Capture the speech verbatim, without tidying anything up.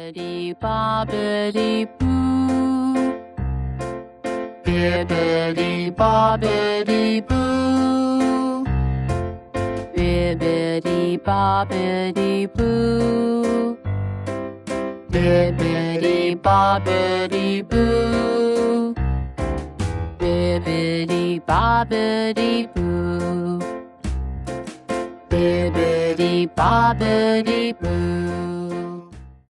Bibbidi bobbidi boo. Bibbidi bobbidi boo. Bibbidi bobbidi boo. Bibbidi bobbidi boo. Bibbidi bobbidi boo. Bibbidi bobbidi boo.